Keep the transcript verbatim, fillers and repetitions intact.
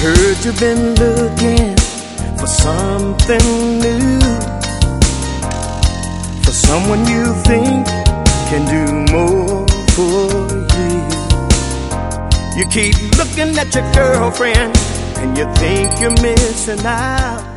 heard you've been looking for something new, for someone you think can do more for you. You keep looking at your girlfriend and you think you're missing out.